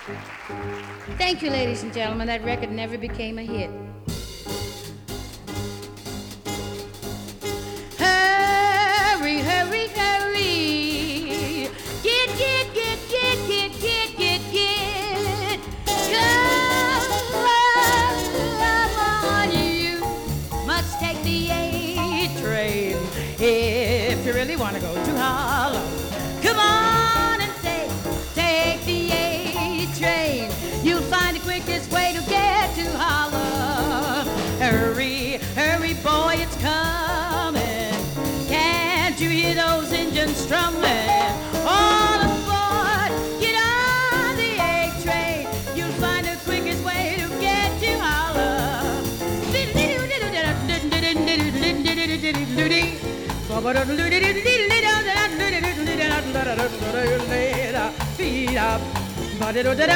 Thank you, ladies and gentlemen. That record never became a hit. Hurry, hurry, hurry. Get, get, get, get, get, get, get, get. Come on, you must take the A train if you really want to go to Harlem. Come on and take the A train. You'll find the quickest way to get to Harlem. Hurry, hurry, boy, it's coming. Can't you hear those engines strumming? All aboard, get on the A train. You'll find the quickest way to get to Harlem. Feet up.